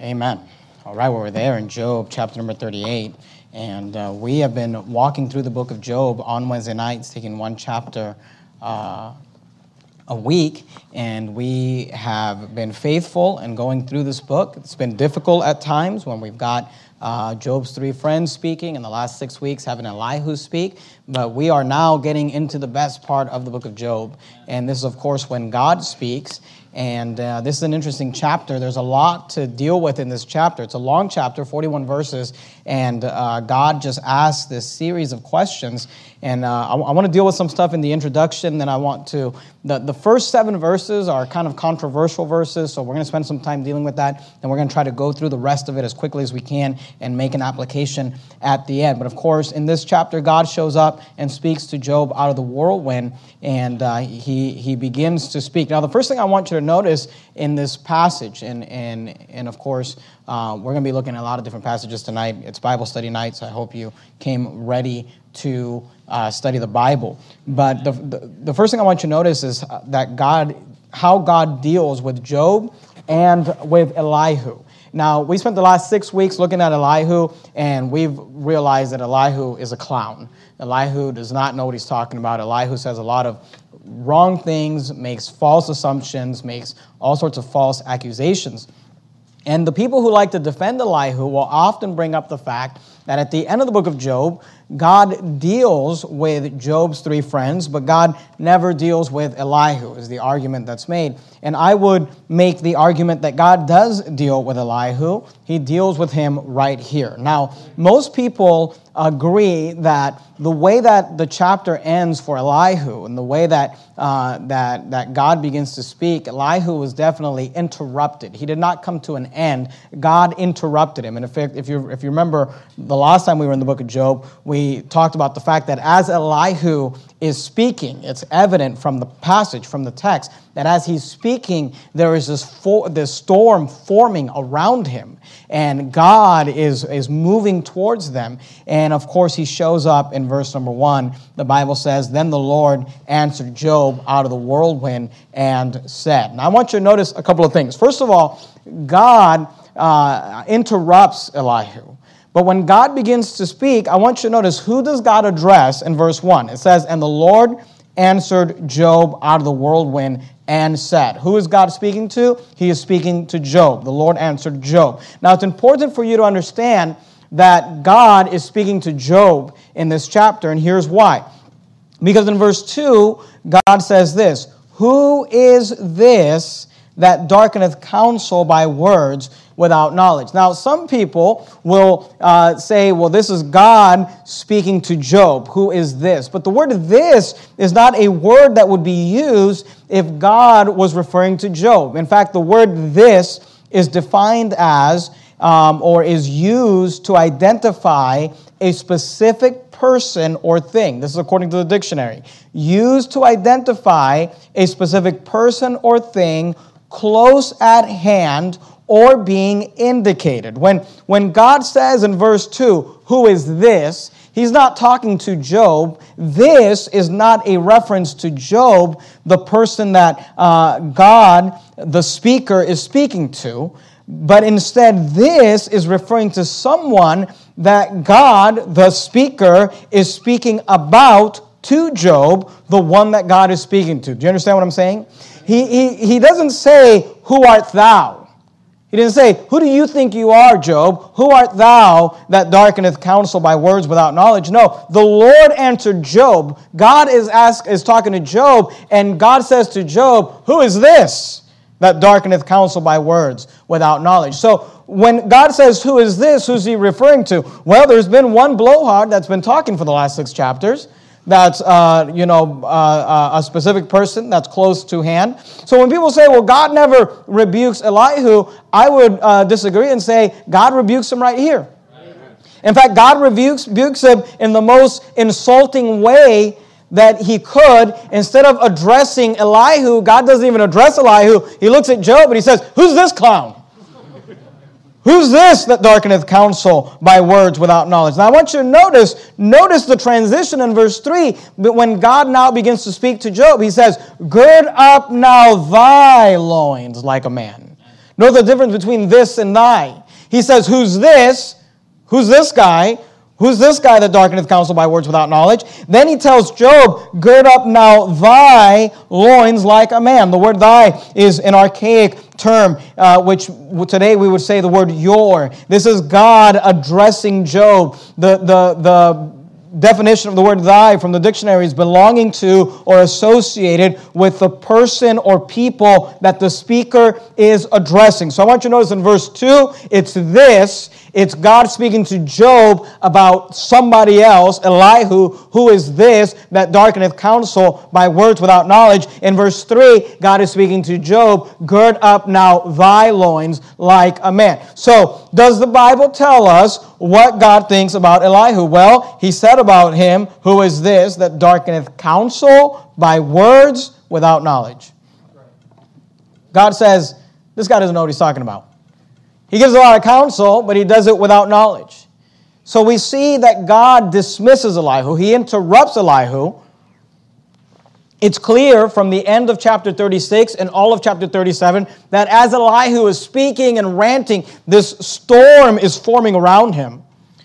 Amen. All right, well, we're there in Job chapter number 38, and we have been walking through the book of Job on Wednesday nights, taking one chapter a week, and we have been faithful in going through this book. It's been difficult at times when we've got Job's three friends speaking, in the last 6 weeks having Elihu speak, but we are now getting into the best part of the book of Job, and this is, of course, when God speaks. And this is an interesting chapter. There's a lot to deal with in this chapter. It's a long chapter, 41 verses, and God just asks this series of questions. And I want to deal with some stuff in the introduction. Then I want to, the first 7 verses are kind of controversial verses, so we're going to spend some time dealing with that. And we're going to try to go through the rest of it as quickly as we can and make an application at the end. But of course, in this chapter, God shows up and speaks to Job out of the whirlwind, and he begins to speak. Now, the first thing I want you to notice in this passage, and of course, we're going to be looking at a lot of different passages tonight. It's Bible study night, so I hope you came ready to study the Bible. But the first thing I want you to notice is that how God deals with Job and with Elihu. Now, we spent the last 6 weeks looking at Elihu, and we've realized that Elihu is a clown. Elihu does not know what he's talking about. Elihu says a lot of wrong things, makes false assumptions, makes all sorts of false accusations. And the people who like to defend Elihu will often bring up the fact that at the end of the book of Job, God deals with Job's 3 friends, but God never deals with Elihu, is the argument that's made. And I would make the argument that God does deal with Elihu. He deals with him right here. Now, most people agree that the way that the chapter ends for Elihu and the way that that God begins to speak, Elihu was definitely interrupted. He did not come to an end. God interrupted him. And in fact, if you remember the last time we were in the book of Job, we talked about the fact that as Elihu is speaking, it's evident from the passage, from the text, that as he's speaking, there is this storm forming around him, and God is moving towards them. And of course, he shows up in verse number 1. The Bible says, "Then the Lord answered Job out of the whirlwind and said." Now, I want you to notice a couple of things. First of all, God interrupts Elihu. But when God begins to speak, I want you to notice, who does God address in verse 1? It says, "And the Lord answered Job out of the whirlwind and said." Who is God speaking to? He is speaking to Job. The Lord answered Job. Now, it's important for you to understand that God is speaking to Job in this chapter, and here's why. Because in verse 2, God says this, "Who is this that darkeneth counsel by words without knowledge?" Now, some people will say, well, this is God speaking to Job. Who is this? But the word "this" is not a word that would be used if God was referring to Job. In fact, the word "this" is defined as, or is used to identify a specific person or thing. This is according to the dictionary. Used to identify a specific person or thing close at hand or being indicated. When God says in verse 2, "Who is this?" He's not talking to Job. This is not a reference to Job, the person that God, the speaker, is speaking to. But instead, this is referring to someone that God, the speaker, is speaking about to Job, the one that God is speaking to. Do you understand what I'm saying? He doesn't say, "Who art thou?" He didn't say, "Who do you think you are, Job? Who art thou that darkeneth counsel by words without knowledge?" No, the Lord answered Job. God is talking to Job, and God says to Job, "Who is this that darkeneth counsel by words without knowledge?" So when God says, "Who is this?" who's he referring to? Well, there's been one blowhard that's been talking for the last 6 chapters. That's, a specific person that's close to hand. So when people say, well, God never rebukes Elihu, I would disagree and say God rebukes him right here. Amen. In fact, God rebukes him in the most insulting way that he could. Instead of addressing Elihu, God doesn't even address Elihu. He looks at Job and he says, "Who's this clown? Who's this that darkeneth counsel by words without knowledge?" Now I want you to notice the transition in verse 3. But when God now begins to speak to Job, he says, "Gird up now thy loins like a man." Know the difference between this and thy. He says, who's this? Who's this guy? Who's this guy that darkeneth counsel by words without knowledge? Then he tells Job, gird up now thy loins like a man. The word thy is an archaic term, which today we would say the word your. This is God addressing Job. The definition of the word thy from the dictionary is belonging to or associated with the person or people that the speaker is addressing. So I want you to notice in verse 2, it's this. It's God speaking to Job about somebody else, Elihu, who is this that darkeneth counsel by words without knowledge. In verse 3, God is speaking to Job, gird up now thy loins like a man. So, does the Bible tell us what God thinks about Elihu? Well, he said about him, who is this that darkeneth counsel by words without knowledge. God says, this guy doesn't know what he's talking about. He gives a lot of counsel, but he does it without knowledge. So we see that God dismisses Elihu. He interrupts Elihu. It's clear from the end of chapter 36 and all of chapter 37 that as Elihu is speaking and ranting, this storm is forming around him.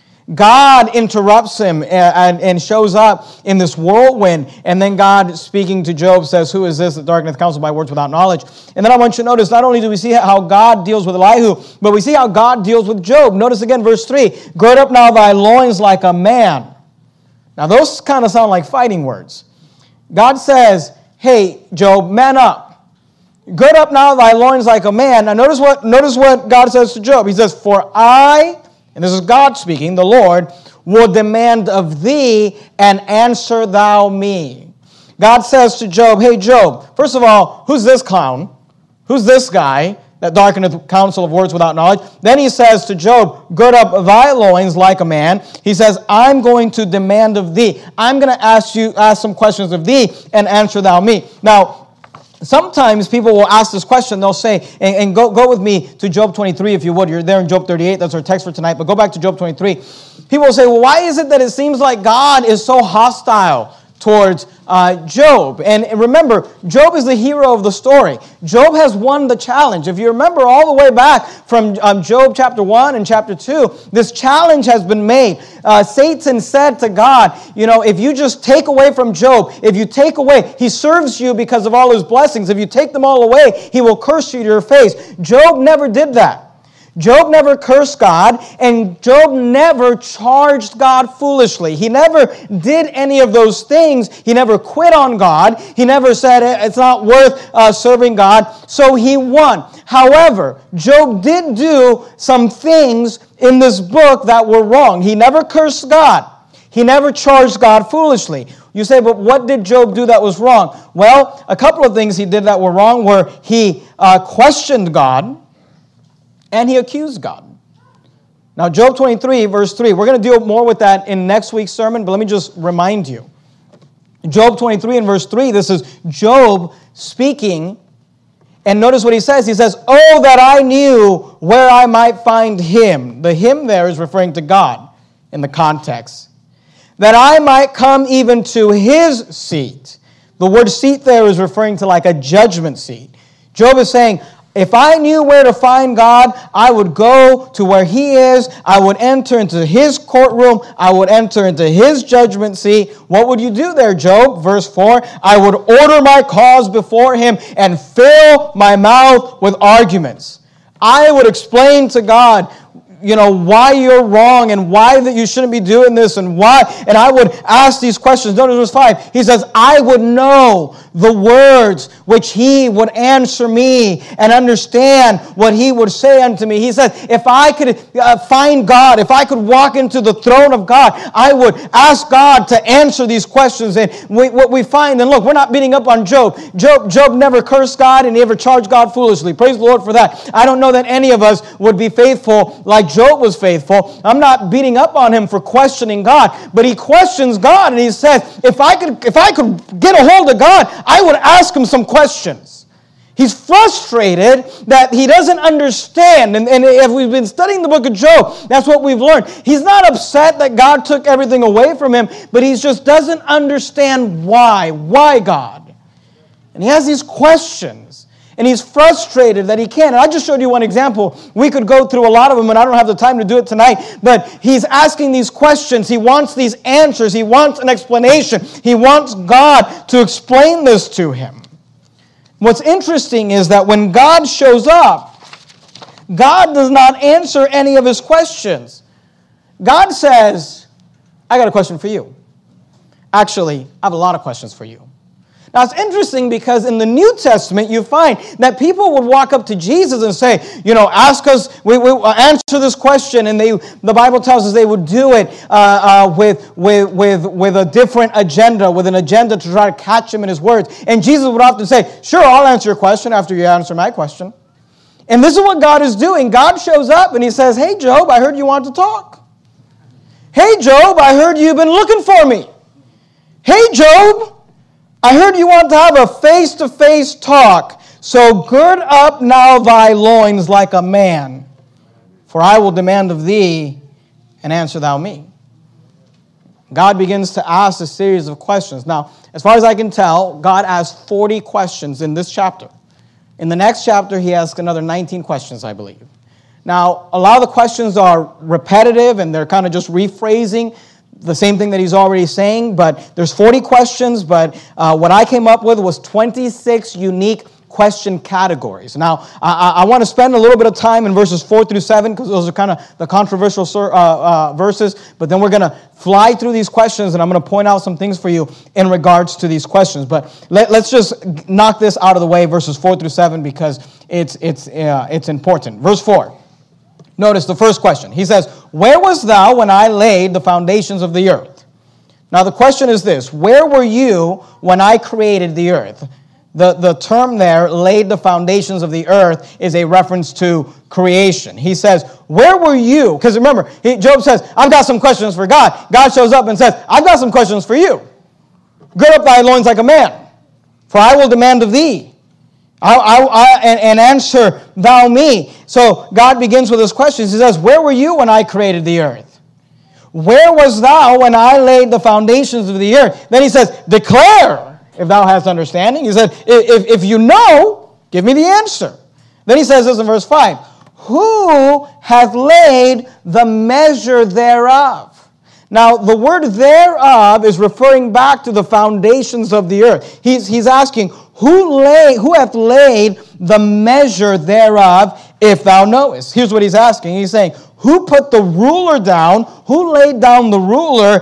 God interrupts him and shows up in this whirlwind. And then God, speaking to Job, says, who is this that darkeneth counsel by words without knowledge? And then I want you to notice, not only do we see how God deals with Elihu, but we see how God deals with Job. Notice again verse 3, gird up now thy loins like a man. Now those kind of sound like fighting words. God says, hey, Job, man up. Gird up now thy loins like a man. Now notice what God says to Job. He says, for I, and this is God speaking, the Lord, will demand of thee, and answer thou me. God says to Job, hey, Job, first of all, who's this clown? Who's this guy that darkeneth counsel of words without knowledge? Then he says to Job, gird up thy loins like a man. He says, I'm going to demand of thee. I'm going to ask some questions of thee, and answer thou me. Now, sometimes people will ask this question. They'll say, and go with me to Job 23 if you would. You're there in Job 38. That's our text for tonight. But go back to Job 23. People will say, well, why is it that it seems like God is so hostile towards Job? And remember, Job is the hero of the story. Job has won the challenge. If you remember all the way back from Job chapter 1 and chapter 2, this challenge has been made. Satan said to God, if you just take away from Job, if you take away, he serves you because of all his blessings. If you take them all away, he will curse you to your face. Job never did that. Job never cursed God, and Job never charged God foolishly. He never did any of those things. He never quit on God. He never said it's not worth serving God, so he won. However, Job did do some things in this book that were wrong. He never cursed God. He never charged God foolishly. You say, but what did Job do that was wrong? Well, a couple of things he did that were wrong were he questioned God, and he accused God. Now, Job 23, verse 3, we're going to deal more with that in next week's sermon, but let me just remind you. Job 23 and verse 3, this is Job speaking, and notice what he says. He says, oh, that I knew where I might find him. The him there is referring to God in the context. That I might come even to his seat. The word seat there is referring to like a judgment seat. Job is saying, if I knew where to find God, I would go to where he is. I would enter into his courtroom. I would enter into his judgment seat. What would you do there, Job? Verse 4, I would order my cause before him and fill my mouth with arguments. I would explain to God, why you're wrong and why that you shouldn't be doing this and why. And I would ask these questions. Notice verse 5. He says, I would know the words which he would answer me and understand what he would say unto me. He says, if I could find God, if I could walk into the throne of God, I would ask God to answer these questions. And what we find, and look, we're not beating up on Job. Job never cursed God and he never charged God foolishly. Praise the Lord for that. I don't know that any of us would be faithful like Job was faithful. I'm not beating up on him for questioning God, but he questions God and he says, if I could get a hold of God, I would ask him some questions. He's frustrated that he doesn't understand. And if we've been studying the book of Job, that's what we've learned. He's not upset that God took everything away from him, but he just doesn't understand why. Why God? And he has these questions. And he's frustrated that he can't. And I just showed you one example. We could go through a lot of them, and I don't have the time to do it tonight. But he's asking these questions. He wants these answers. He wants an explanation. He wants God to explain this to him. What's interesting is that when God shows up, God does not answer any of his questions. God says, I got a question for you. Actually, I have a lot of questions for you. Now, it's interesting because in the New Testament, you find that people would walk up to Jesus and say, ask us, we answer this question. And the Bible tells us they would do it with a different agenda, with an agenda to try to catch him in his words. And Jesus would often say, sure, I'll answer your question after you answer my question. And this is what God is doing. God shows up and he says, hey, Job, I heard you want to talk. Hey, Job, I heard you've been looking for me. Hey, Job, I heard you want to have a face-to-face talk. So gird up now thy loins like a man, for I will demand of thee, and answer thou me. God begins to ask a series of questions. Now, as far as I can tell, God asked 40 questions in this chapter. In the next chapter, he asks another 19 questions, I believe. Now, a lot of the questions are repetitive, and they're kind of just rephrasing the same thing that he's already saying, but there's 40 questions, but what I came up with was 26 unique question categories. Now, I want to spend a little bit of time in verses 4 through 7, because those are kind of the controversial verses, but then we're going to fly through these questions, and I'm going to point out some things for you in regards to these questions. But let's just knock this out of the way, verses 4 through 7, because it's important. Verse 4. Notice the first question. He says, where wast thou when I laid the foundations of the earth? Now the question is this, where were you when I created the earth? The term there, laid the foundations of the earth, is a reference to creation. He says, where were you? Because remember, Job says, I've got some questions for God. God shows up and says, I've got some questions for you. Gird up thy loins like a man, for I will demand of thee. And answer thou me. So God begins with his questions. He says, where were you when I created the earth? Where was thou when I laid the foundations of the earth? Then he says, declare if thou hast understanding. He said, if you know, give me the answer. Then he says this in verse 5. Who hath laid the measure thereof? Now, the word thereof is referring back to the foundations of the earth. He's asking, who hath laid the measure thereof, if thou knowest? Here's what he's asking. He's saying, who put the ruler down? Who laid down the ruler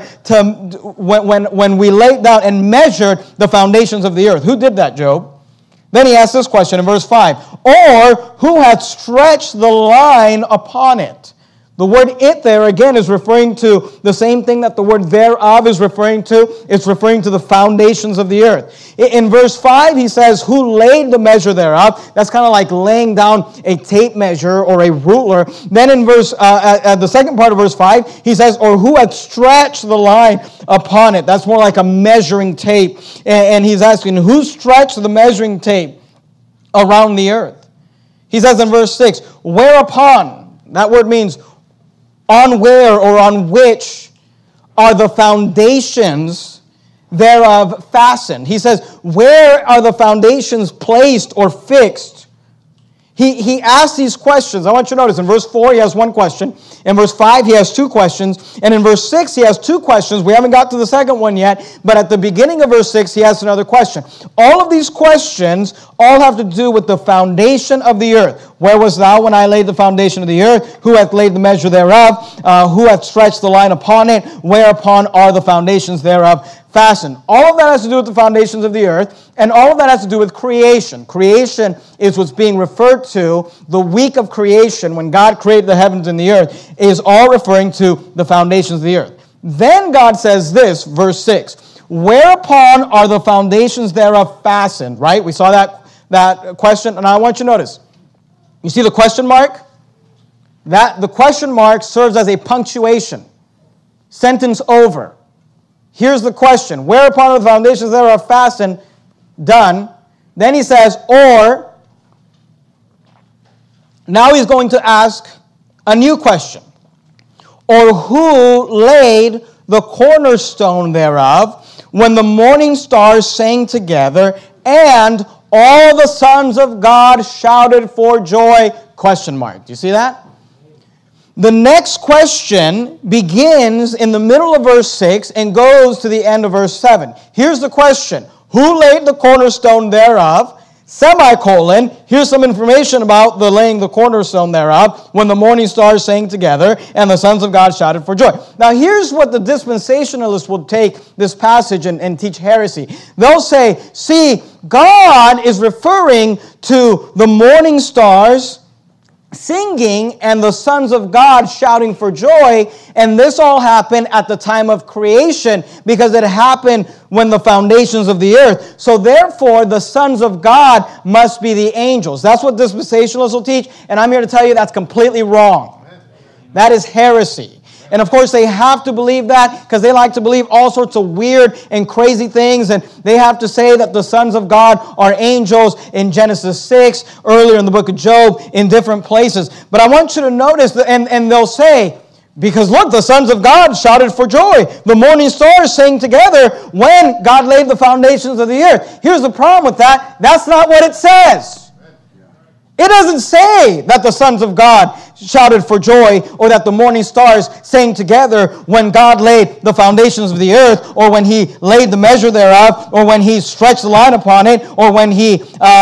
when we laid down and measured the foundations of the earth? Who did that, Job? Then he asks this question in verse 5. Or who hath stretched the line upon it? The word it there, again, is referring to the same thing that the word thereof is referring to. It's referring to the foundations of the earth. In verse 5, he says, who laid the measure thereof? That's kind of like laying down a tape measure or a ruler. Then in the second part of verse 5, he says, or who had stretched the line upon it? That's more like a measuring tape. And he's asking, who stretched the measuring tape around the earth? He says in verse 6, whereupon, that word means on where or on which are the foundations thereof fastened. He says, where are the foundations placed or fixed? He asks these questions. I want you to notice in verse 4 he has one question. In verse 5 he has two questions. And in verse 6 he has two questions. We haven't got to the second one yet. But at the beginning of verse 6 he has another question. All of these questions all have to do with the foundation of the earth. Where was thou when I laid the foundation of the earth? Who hath laid the measure thereof? Who hath stretched the line upon it? Whereupon are the foundations thereof fastened? All of that has to do with the foundations of the earth, and all of that has to do with creation. Creation is what's being referred to. The week of creation, when God created the heavens and the earth, is all referring to the foundations of the earth. Then God says this, verse 6, whereupon are the foundations thereof fastened? Right? We saw that question, and I want you to notice. You see the question mark? The question mark serves as a punctuation. Sentence over. Here's the question. Whereupon are the foundations thereof fastened? Done. Then he says, or. Now he's going to ask a new question. Or who laid the cornerstone thereof when the morning stars sang together, and all the sons of God shouted for joy, ? Do you see that? The next question begins in the middle of verse 6 and goes to the end of verse 7. Here's the question. Who laid the cornerstone thereof? Semicolon, here's some information about the laying the cornerstone thereof, when the morning stars sang together and the sons of God shouted for joy. Now here's what the dispensationalists will take this passage and teach heresy. They'll say, see, God is referring to the morning stars singing and the sons of God shouting for joy, and this all happened at the time of creation because it happened when the foundations of the earth. So therefore, the sons of God must be the angels. That's what dispensationalists will teach, and I'm here to tell you that's completely wrong. That is heresy. And of course, they have to believe that because they like to believe all sorts of weird and crazy things. And they have to say that the sons of God are angels in Genesis 6, earlier in the book of Job, in different places. But I want you to notice, and they'll say, because look, the sons of God shouted for joy. The morning stars sang together when God laid the foundations of the earth. Here's the problem with that. That's not what it says. It doesn't say that the sons of God shouted for joy or that the morning stars sang together when God laid the foundations of the earth or when He laid the measure thereof or when He stretched the line upon it or when He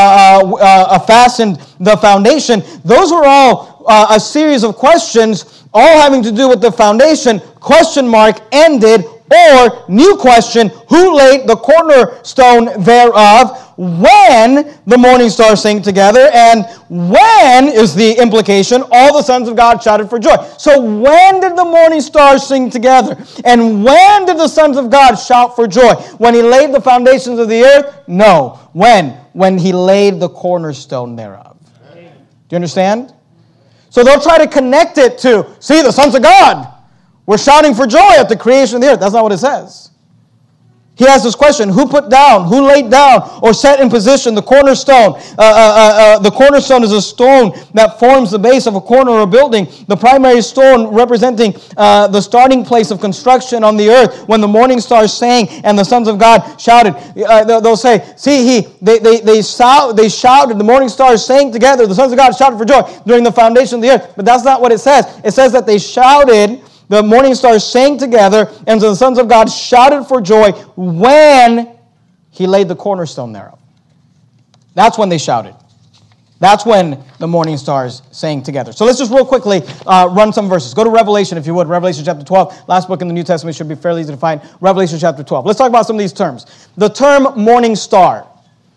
fastened the foundation. Those were all a series of questions all having to do with the foundation. ? Ended. Or, new question, who laid the cornerstone thereof when the morning stars sang together? And when is the implication? All the sons of God shouted for joy. So when did the morning stars sing together? And when did the sons of God shout for joy? When He laid the foundations of the earth? No. When? When He laid the cornerstone thereof. Do you understand? So they'll try to connect it to, see, the sons of God we're shouting for joy at the creation of the earth. That's not what it says. He asks this question, who put down, who laid down, or set in position the cornerstone? The cornerstone is a stone that forms the base of a corner or a building. The primary stone representing the starting place of construction on the earth. When the morning stars sang and the sons of God shouted, they'll say, see, they shouted, the morning stars sang together, the sons of God shouted for joy during the foundation of the earth. But that's not what it says. It says that they shouted, the morning stars sang together, and so the sons of God shouted for joy when He laid the cornerstone thereof. That's when they shouted. That's when the morning stars sang together. So let's just real quickly run some verses. Go to Revelation, if you would. Revelation chapter 12. Last book in the New Testament, should be fairly easy to find. Revelation chapter 12. Let's talk about some of these terms. The term morning star.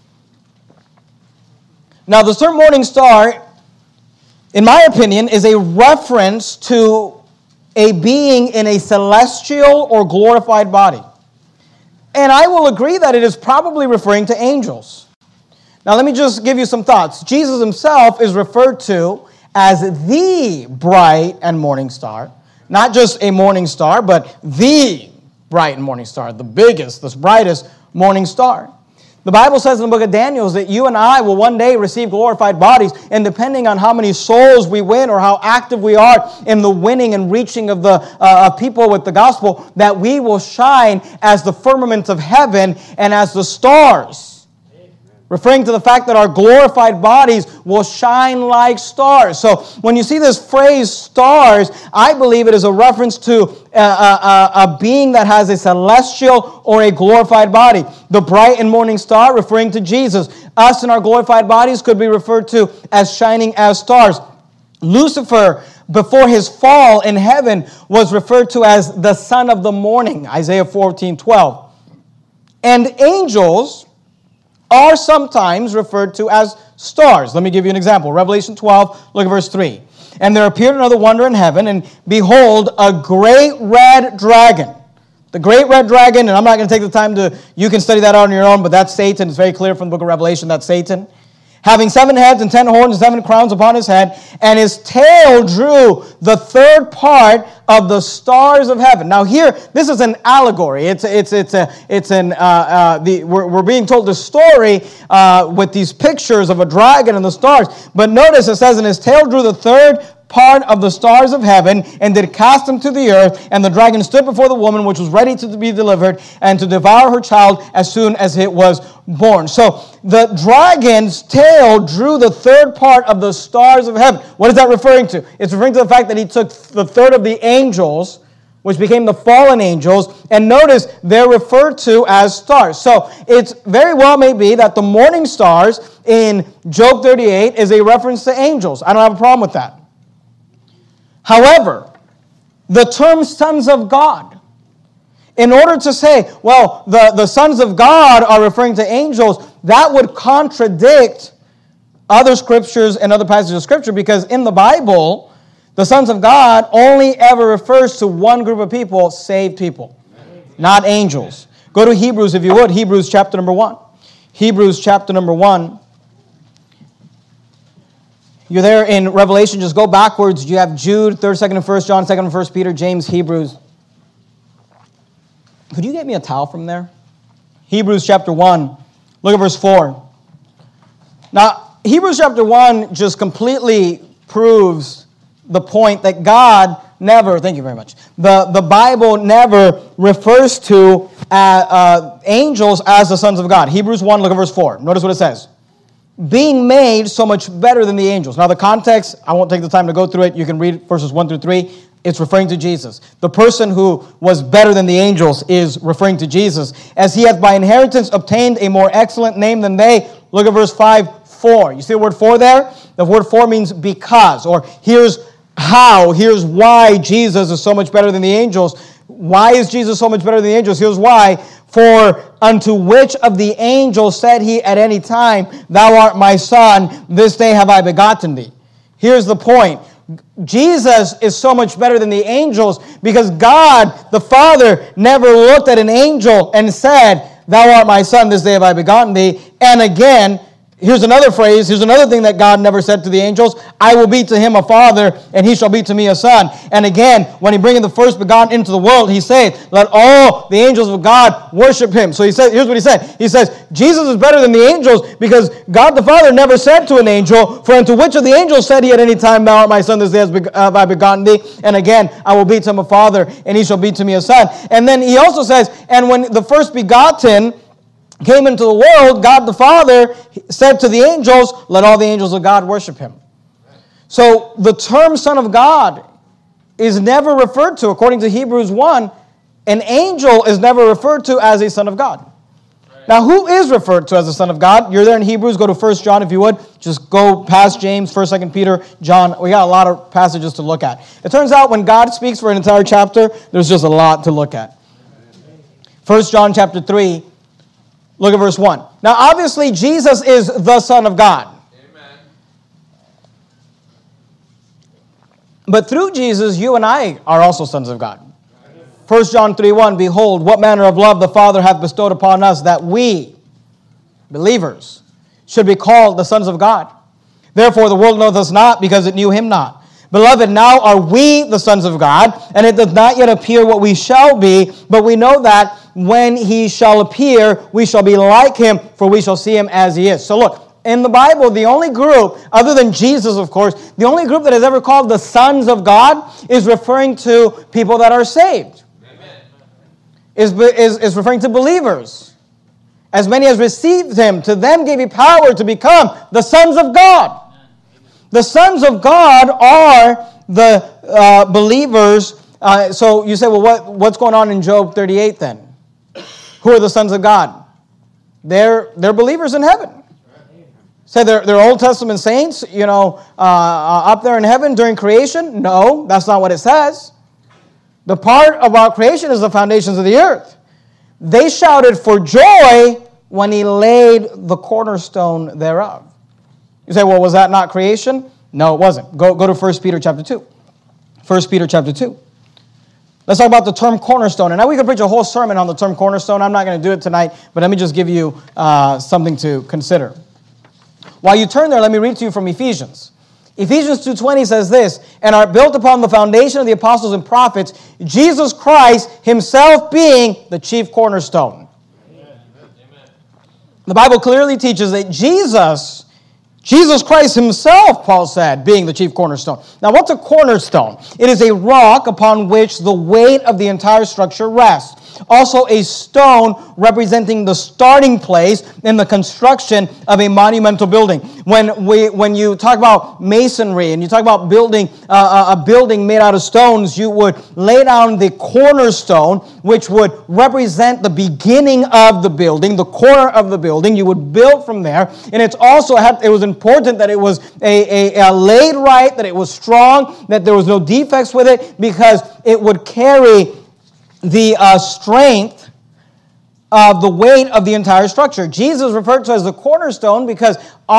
Now, the term morning star, in my opinion, is a reference to a being in a celestial or glorified body. And I will agree that it is probably referring to angels. Now let me just give you some thoughts. Jesus Himself is referred to as the bright and morning star. Not just a morning star, but the bright and morning star. The biggest, the brightest morning star. The Bible says in the book of Daniel that you and I will one day receive glorified bodies, and depending on how many souls we win or how active we are in the winning and reaching of the people with the gospel, that we will shine as the firmament of heaven and as the stars. Referring to the fact that our glorified bodies will shine like stars. So when you see this phrase stars, I believe it is a reference to a being that has a celestial or a glorified body. The bright and morning star referring to Jesus. Us in our glorified bodies could be referred to as shining as stars. Lucifer, before his fall in heaven, was referred to as the son of the morning. Isaiah 14:12. And angels are sometimes referred to as stars. Let me give you an example. Revelation 12, look at verse 3. And there appeared another wonder in heaven, and behold, a great red dragon. The great red dragon, and I'm not going to take the time you can study that out on your own, but that's Satan. It's very clear from the book of Revelation that's Satan. Having 7 heads and 10 horns and 7 crowns upon his head, and his tail drew the third part of the stars of heaven. Now here, this is an allegory. We're being told the story with these pictures of a dragon and the stars. But notice it says, and his tail drew the third part of the stars of heaven, and did cast them to the earth. And the dragon stood before the woman, which was ready to be delivered, and to devour her child as soon as it was born. So the dragon's tail drew the third part of the stars of heaven. What is that referring to? It's referring to the fact that he took the third of the angels, which became the fallen angels, and notice they're referred to as stars. So it's very well may be that the morning stars in Job 38 is a reference to angels. I don't have a problem with that. However, the term sons of God, in order to say, well, the sons of God are referring to angels, that would contradict other scriptures and other passages of scripture, because in the Bible, the sons of God only ever refers to one group of people, saved people, not angels. Go to Hebrews, if you would, Hebrews chapter number 1. Hebrews chapter number 1. You're there in Revelation, just go backwards. You have Jude, 3rd, 2nd, and 1st John, 2nd and 1st Peter, James, Hebrews. Could you get me a towel from there? Hebrews chapter 1. Look at verse 4. Now, Hebrews chapter 1 just completely proves the point that God never, thank you very much, the Bible never refers to angels as the sons of God. Hebrews 1, look at verse 4. Notice what it says. Being made so much better than the angels. Now the context, I won't take the time to go through it. You can read verses 1 through 3. It's referring to Jesus. The person who was better than the angels is referring to Jesus. As he hath by inheritance obtained a more excellent name than they. Look at verse 5, for. You see the word for there? The word for means because, or here's how, here's why Jesus is so much better than the angels. Why is Jesus so much better than the angels? Here's why. For unto which of the angels said he at any time, thou art my son, this day have I begotten thee. Here's the point. Jesus is so much better than the angels because God, the Father, never looked at an angel and said, thou art my son, this day have I begotten thee. And again, here's another phrase, here's another thing that God never said to the angels, I will be to him a father, and he shall be to me a son. And again, when he bringeth the first begotten into the world, he saith, let all the angels of God worship him. So he said, here's what he said. He says, Jesus is better than the angels because God the Father never said to an angel, for unto which of the angels said he at any time, thou art my son, this day have I begotten thee. And again, I will be to him a father, and he shall be to me a son. And then he also says, and when the first begotten came into the world, God the Father said to the angels, let all the angels of God worship him. So the term Son of God is never referred to, according to Hebrews 1, an angel is never referred to as a son of God. Now, who is referred to as a son of God? You're there in Hebrews. Go to 1 John if you would. Just go past James, 1st, 2nd Peter, John. We got a lot of passages to look at. It turns out when God speaks for an entire chapter, there's just a lot to look at. 1 John chapter 3. Look at verse 1. Now, obviously, Jesus is the Son of God. Amen. But through Jesus, you and I are also sons of God. 1 John 3:1, behold, what manner of love the Father hath bestowed upon us, that we, believers, should be called the sons of God. Therefore, the world knoweth us not, because it knew him not. Beloved, now are we the sons of God, and it does not yet appear what we shall be, but we know that when he shall appear, we shall be like him, for we shall see him as he is. So look, in the Bible, the only group, other than Jesus, of course, the only group that is ever called the sons of God is referring to people that are saved. Amen. Is referring to believers. As many as received him, to them gave he power to become the sons of God. The sons of God are the believers. So you say, well, what's going on in Job 38 then? Who are the sons of God? They're believers in heaven. Say they're Old Testament saints, up there in heaven during creation? No, that's not what it says. The part about creation is the foundations of the earth. They shouted for joy when he laid the cornerstone thereof. You say, well, was that not creation? No, it wasn't. Go to 1 Peter chapter 2. 1 Peter chapter 2. Let's talk about the term cornerstone. And now we could preach a whole sermon on the term cornerstone. I'm not going to do it tonight, but let me just give you something to consider. While you turn there, let me read to you from Ephesians. Ephesians 2:20 says this, and are built upon the foundation of the apostles and prophets, Jesus Christ himself being the chief cornerstone. Amen. The Bible clearly teaches that Jesus Jesus Christ himself, Paul said, being the chief cornerstone. Now, what's a cornerstone? It is a rock upon which the weight of the entire structure rests. Also, a stone representing the starting place in the construction of a monumental building. When you talk about masonry and you talk about building a building made out of stones, you would lay down the cornerstone, which would represent the beginning of the building, the corner of the building. You would build from there, and it was important that it was a laid right, that it was strong, that there was no defects with it, because it would carry the strength of the weight of the entire structure. Jesus referred to as the cornerstone because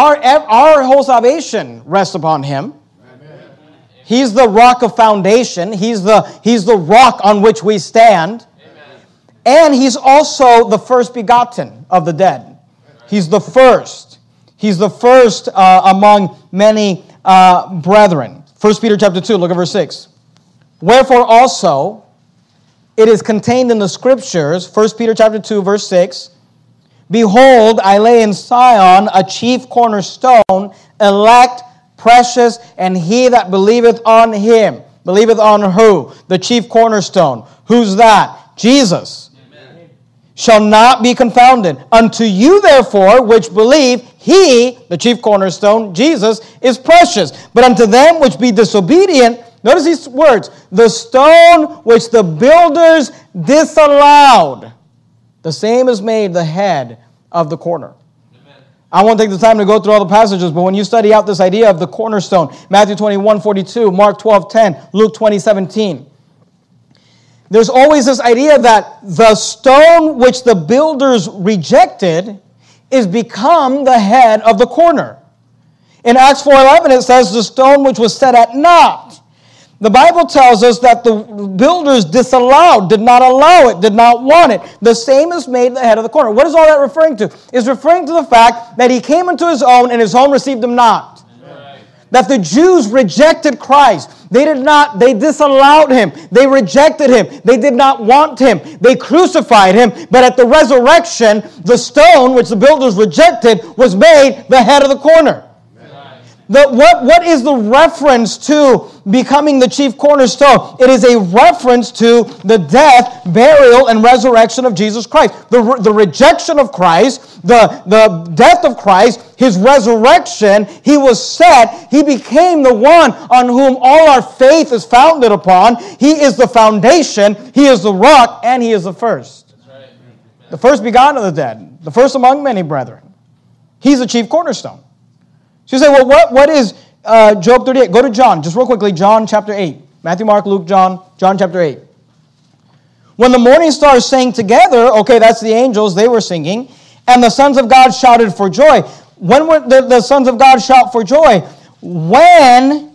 our whole salvation rests upon him. Amen. He's the rock of foundation. He's the rock on which we stand. Amen. And he's also the first begotten of the dead. He's the first. He's the first among many brethren. 1 Peter chapter 2, look at verse 6. Wherefore also it is contained in the Scriptures, 1 Peter chapter 2, verse 6, behold, I lay in Sion a chief cornerstone, elect, precious, and he that believeth on him. Believeth on who? The chief cornerstone. Who's that? Jesus. Amen. Shall not be confounded. Unto you, therefore, which believe, he, the chief cornerstone, Jesus, is precious. But unto them which be disobedient, notice these words, the stone which the builders disallowed, the same is made the head of the corner. Amen. I won't take the time to go through all the passages, but when you study out this idea of the cornerstone, Matthew 21:42, Mark 12:10, Luke 20:17, there's always this idea that the stone which the builders rejected is become the head of the corner. In Acts 4:11, it says the stone which was set at naught. The Bible tells us that the builders disallowed, did not allow it, did not want it. The same is made the head of the corner. What is all that referring to? It's referring to the fact that he came into his own and his own received him not. Right. That the Jews rejected Christ. They disallowed him. They rejected him. They did not want him. They crucified him. But at the resurrection, the stone which the builders rejected was made the head of the corner. What is the reference to becoming the chief cornerstone? It is a reference to the death, burial, and resurrection of Jesus Christ. The rejection of Christ, the death of Christ, his resurrection, he was set. He became the one on whom all our faith is founded upon. He is the foundation, he is the rock, and he is the first. That's right. The first begotten of the dead, the first among many brethren. He's the chief cornerstone. So you say, well, what is Job 38? Go to John, just real quickly, John chapter 8. Matthew, Mark, Luke, John chapter 8. When the morning stars sang together, okay, that's the angels, they were singing, and the sons of God shouted for joy. When were the sons of God shout for joy? When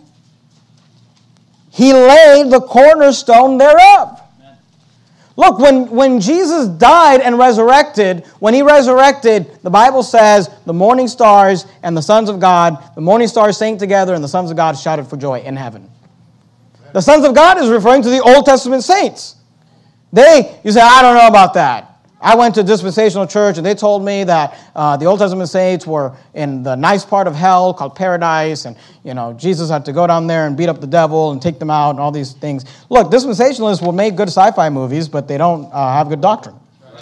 he laid the cornerstone thereof. Look, when Jesus died and resurrected, when he resurrected, the Bible says the morning stars and the sons of God, the morning stars sang together and the sons of God shouted for joy in heaven. The sons of God is referring to the Old Testament saints. You say, I don't know about that. I went to a dispensational church and they told me that the Old Testament saints were in the nice part of hell called paradise, and Jesus had to go down there and beat up the devil and take them out and all these things. Look, dispensationalists will make good sci-fi movies, but they don't have good doctrine.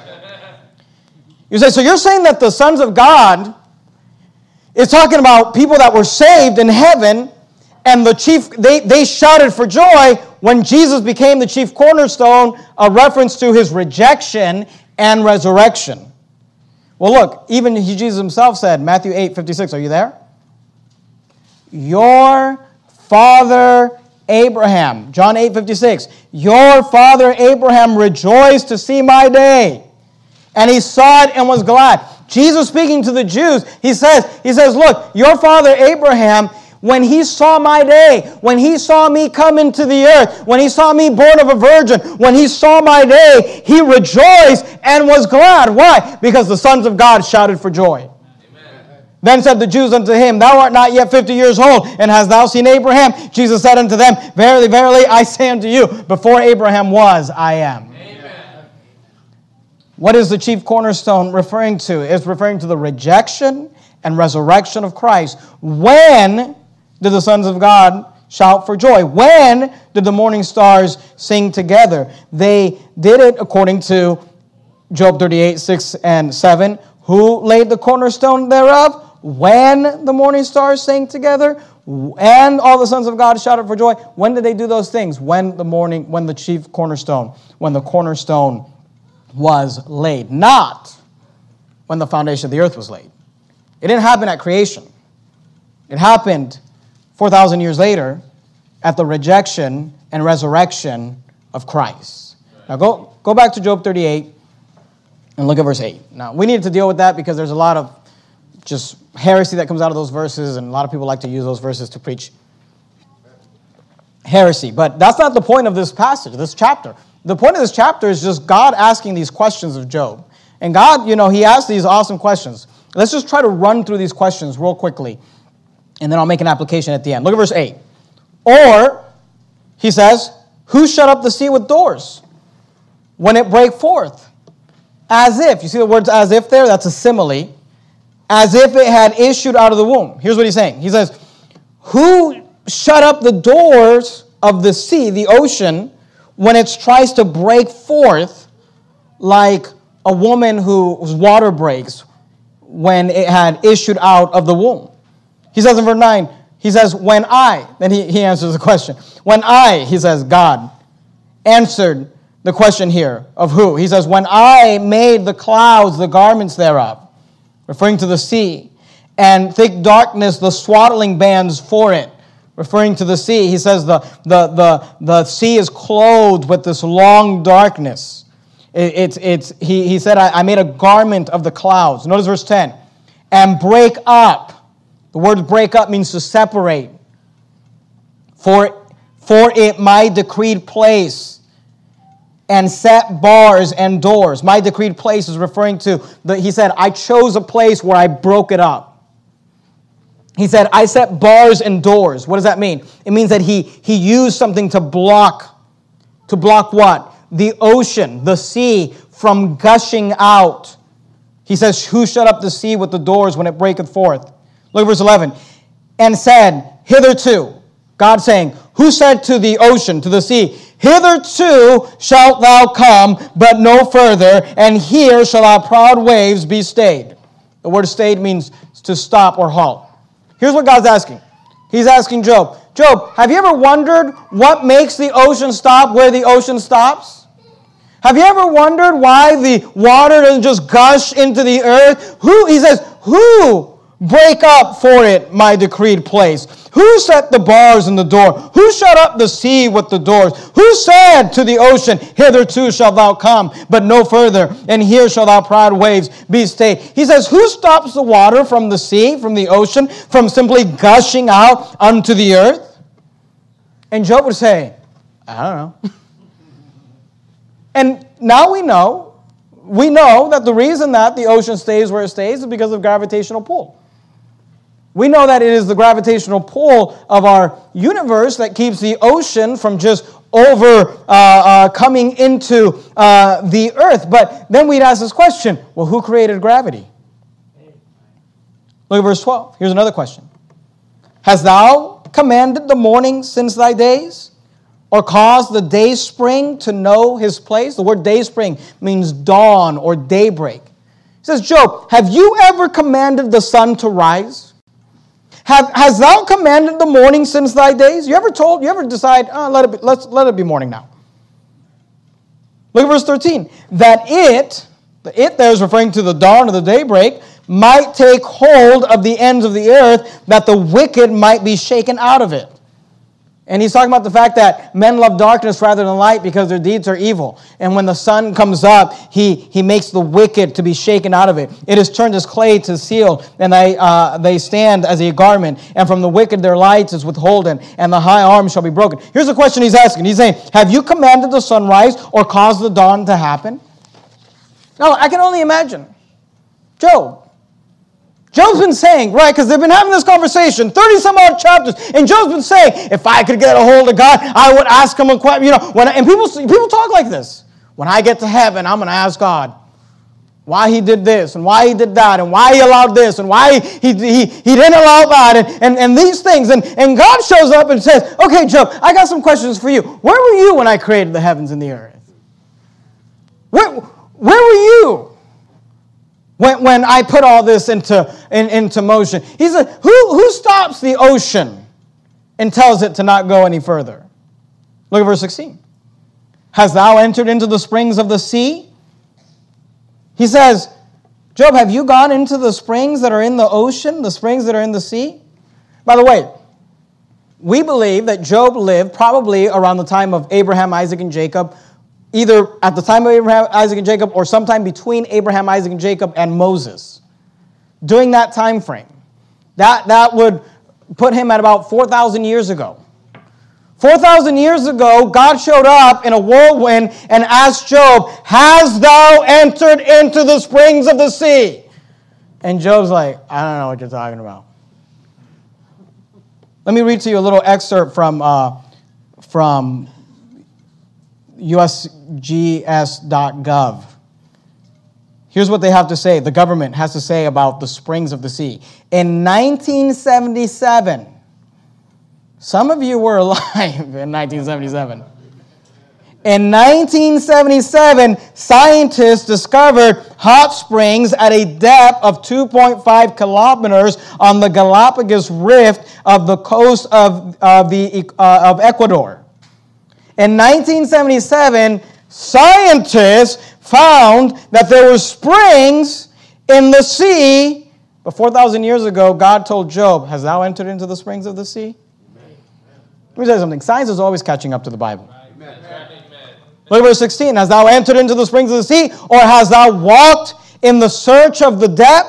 You say, so you're saying that the sons of God is talking about people that were saved in heaven, and they shouted for joy when Jesus became the chief cornerstone, a reference to his rejection and resurrection. Well, look, even Jesus himself said, Matthew 8:56, are you there? Your father Abraham, John 8:56, your father Abraham rejoiced to see my day, and he saw it and was glad. Jesus speaking to the Jews, he says, look, your father Abraham, when he saw my day, when he saw me come into the earth, when he saw me born of a virgin, when he saw my day, he rejoiced and was glad. Why? Because the sons of God shouted for joy. Amen. Then said the Jews unto him, thou art not yet 50 years old, and hast thou seen Abraham? Jesus said unto them, verily, verily, I say unto you, before Abraham was, I am. Amen. What is the chief cornerstone referring to? It's referring to the rejection and resurrection of Christ, when did the sons of God shout for joy? When did the morning stars sing together? They did it according to Job 38, 6 and 7. Who laid the cornerstone thereof? When the morning stars sang together, and all the sons of God shouted for joy. When did they do those things? When the chief cornerstone, when the cornerstone was laid. Not when the foundation of the earth was laid. It didn't happen at creation. It happened 4,000 years later at the rejection and resurrection of Christ. Now go back to Job 38 and look at verse 8. Now, we need to deal with that because there's a lot of just heresy that comes out of those verses, and a lot of people like to use those verses to preach heresy. But that's not the point of this passage, this chapter. The point of this chapter is just God asking these questions of Job. And God, he asked these awesome questions. Let's just try to run through these questions real quickly, and then I'll make an application at the end. Look at verse 8. Or, he says, who shut up the sea with doors when it brake forth? As if, you see the words as if there? That's a simile. As if it had issued out of the womb. Here's what he's saying. He says, who shut up the doors of the sea, the ocean, when it tries to break forth like a woman whose water breaks when it had issued out of the womb? He says in verse 9, he says, when I, then he answers the question. When I, he says, God, answered the question here of who? He says, when I made the clouds the garments thereof, referring to the sea, and thick darkness the swaddling bands for it, referring to the sea. He says the sea is clothed with this long darkness. He said, I made a garment of the clouds. Notice verse 10. And break up. The word break up means to separate. For it my decreed place, and set bars and doors. My decreed place is referring to, he said, I chose a place where I broke it up. He said, I set bars and doors. What does that mean? It means that he used something to block what? The ocean, the sea, from gushing out. He says, who shut up the sea with the doors when it breaketh forth? Look at verse 11. And said, hitherto, God saying, who said to the ocean, to the sea, hitherto shalt thou come, but no further, and here shall our proud waves be stayed. The word stayed means to stop or halt. Here's what God's asking. He's asking Job, have you ever wondered what makes the ocean stop where the ocean stops? Have you ever wondered why the water doesn't just gush into the earth? He says, who break up for it my decreed place? Who set the bars in the door? Who shut up the sea with the doors? Who said to the ocean, hitherto shalt thou come, but no further, and here shall thy proud waves be stayed? He says, who stops the water from the sea, from the ocean, from simply gushing out unto the earth? And Job would say, I don't know. And now we know that the reason that the ocean stays where it stays is because of gravitational pull. We know that it is the gravitational pull of our universe that keeps the ocean from just coming into the earth. But then we'd ask this question, well, who created gravity? Look at verse 12. Here's another question. Hast thou commanded the morning since thy days, or caused the day spring to know his place? The word day spring means dawn or daybreak. He says, Job, have you ever commanded the sun to rise? Has thou commanded the morning since thy days? You ever decide, let it be morning now? Look at verse 13. That the it there is referring to the dawn or the daybreak, might take hold of the ends of the earth, that the wicked might be shaken out of it. And he's talking about the fact that men love darkness rather than light because their deeds are evil. And when the sun comes up, he makes the wicked to be shaken out of it. It is turned as clay to seal, and they stand as a garment. And from the wicked their light is withholden, and the high arm shall be broken. Here's the question he's asking. He's saying, have you commanded the sunrise or caused the dawn to happen? Now, I can only imagine. Job's been saying, right, because they've been having this conversation, 30-some odd chapters, and Job's been saying, if I could get a hold of God, I would ask him a question. And people talk like this. When I get to heaven, I'm going to ask God. why he did this and why he did that and why he allowed this and why he didn't allow that and these things. And God shows up and says, okay, Job, I got some questions for you. Where were you when I created the heavens and the earth? Where were you when I put all this into motion? He said, who stops the ocean and tells it to not go any further? Look at verse 16. Hast thou entered into the springs of the sea? He says, Job, have you gone into the springs that are in the ocean, the springs that are in the sea? By the way, we believe that Job lived probably around the time of Abraham, Isaac, and Jacob, either at the time of Abraham, Isaac, and Jacob, or sometime between Abraham, Isaac, and Jacob and Moses. During that time frame. That would put him at about 4,000 years ago. 4,000 years ago, God showed up in a whirlwind and asked Job, hast thou entered into the springs of the sea? And Job's like, I don't know what you're talking about. Let me read to you a little excerpt from USGS.gov. Here's what they have to say, the government has to say about the springs of the sea. In 1977, some of you were alive in 1977. In 1977, scientists discovered hot springs at a depth of 2.5 kilometers on the Galapagos Rift of the coast of Ecuador. In 1977, scientists found that there were springs in the sea. But 4,000 years ago, God told Job, hast thou entered into the springs of the sea? Let me tell you something. Science is always catching up to the Bible. Amen. Look at verse 16. Hast thou entered into the springs of the sea, or hast thou walked in the search of the depth?